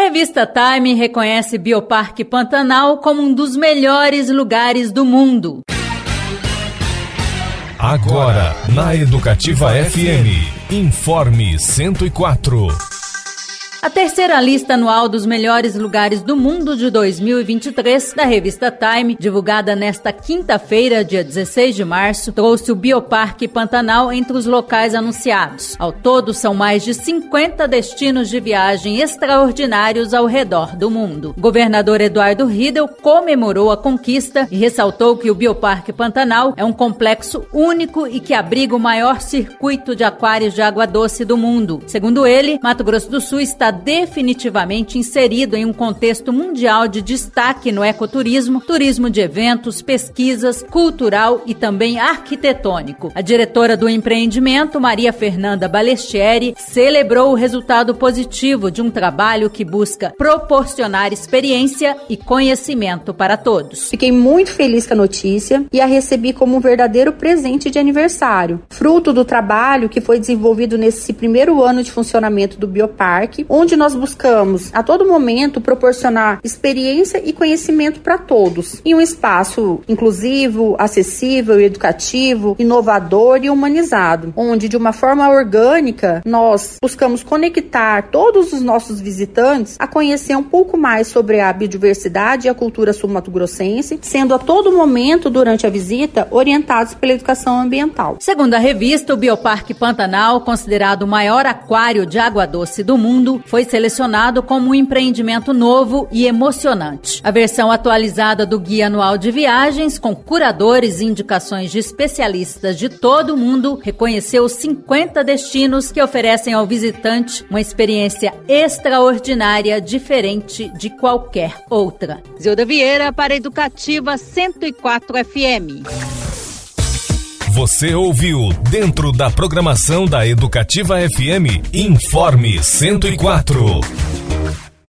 Revista Time reconhece Bioparque Pantanal como um dos melhores lugares do mundo. Agora, na Educativa FM, Informe 104. A terceira lista anual dos melhores lugares do mundo de 2023 da revista Time, divulgada nesta quinta-feira, dia 16 de março, trouxe o Bioparque Pantanal entre os locais anunciados. Ao todo, são mais de 50 destinos de viagem extraordinários ao redor do mundo. O governador Eduardo Riedel comemorou a conquista e ressaltou que o Bioparque Pantanal é um complexo único e que abriga o maior circuito de aquários de água doce do mundo. Segundo ele, Mato Grosso do Sul está definitivamente inserido em um contexto mundial de destaque no ecoturismo, turismo de eventos, pesquisas, cultural e também arquitetônico. A diretora do empreendimento, Maria Fernanda Balestieri, celebrou o resultado positivo de um trabalho que busca proporcionar experiência e conhecimento para todos. Fiquei muito feliz com a notícia e a recebi como um verdadeiro presente de aniversário, fruto do trabalho que foi desenvolvido nesse primeiro ano de funcionamento do Bioparque, onde nós buscamos a todo momento proporcionar experiência e conhecimento para todos, em um espaço inclusivo, acessível, educativo, inovador e humanizado, onde de uma forma orgânica nós buscamos conectar todos os nossos visitantes a conhecer um pouco mais sobre a biodiversidade e a cultura sul-mato-grossense, sendo a todo momento durante a visita orientados pela educação ambiental. Segundo a revista, o Bioparque Pantanal, considerado o maior aquário de água doce do mundo, foi selecionado como um empreendimento novo e emocionante. A versão atualizada do Guia Anual de Viagens, com curadores e indicações de especialistas de todo o mundo, reconheceu 50 destinos que oferecem ao visitante uma experiência extraordinária, diferente de qualquer outra. Zilda Vieira para Educativa 104 FM. Você ouviu, dentro da programação da Educativa FM, Informe 104.